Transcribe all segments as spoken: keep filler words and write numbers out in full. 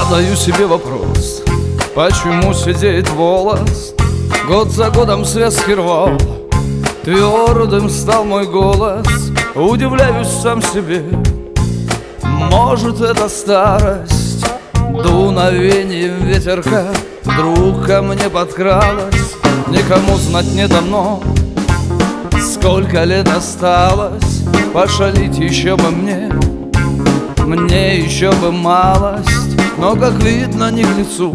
Задаю себе вопрос, почему сидеет волос? Год за годом связки рвал, твердым стал мой голос. Удивляюсь сам себе, может, это старость, дуновением ветерка вдруг ко мне подкралась. Никому знать не давно, сколько лет осталось. Пошалить еще бы мне, мне еще бы малость. Но, как видно, не к лицу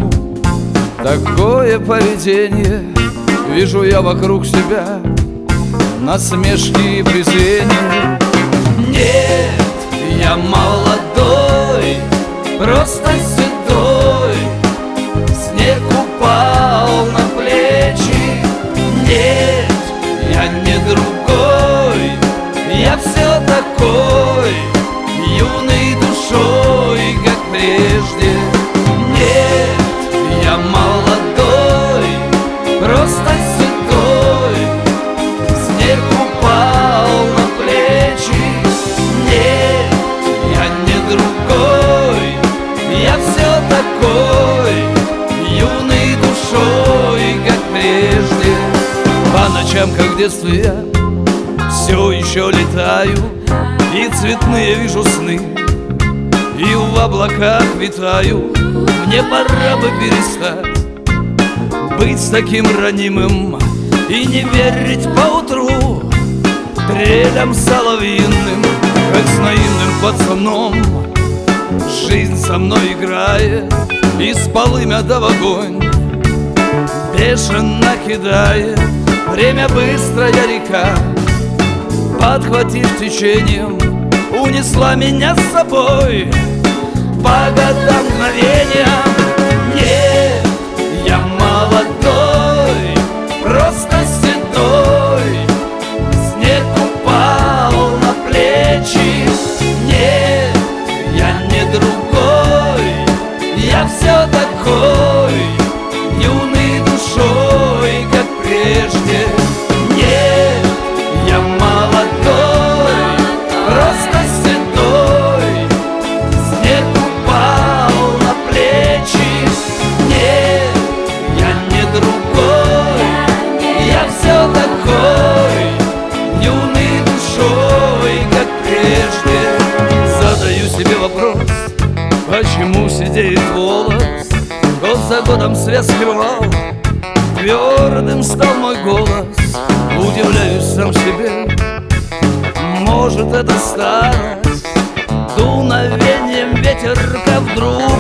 такое поведение. Вижу я вокруг себя насмешки и презрение. Нет, я молодой, просто седой, снег упал на плечи. Нет, я не другой, я все такой, юный душой, как прежде. Нет, я молодой, просто седой, снег упал на плечи. Нет, я не другой, я все такой, юный душой, как прежде. По ночам, как в детстве, я все еще летаю, и цветные вижу сны, и в облаках витаю. Мне пора бы перестать быть таким ранимым и не верить поутру трелям соловьиным. Как с наивным пацаном жизнь со мной играет, и с полымя да в огонь бешено кидает. Время быстрая река, подхватив течением, унесла меня с собой по годам мгновениям. Нет, я молодой, просто седой, снег упал на плечи. Нет, я не другой, я все такой, юный душой, как прежде. Нет, я молодой, просто седой, снег упал на плечи. Нет, я не другой, я все такой, юный душой, как прежде. Задаю себе вопрос, почему сидеет волос? Год за годом связки рвал, твердым стал мой голос. Удивляюсь сам себе, может, это старость, дуновением ветерка вдруг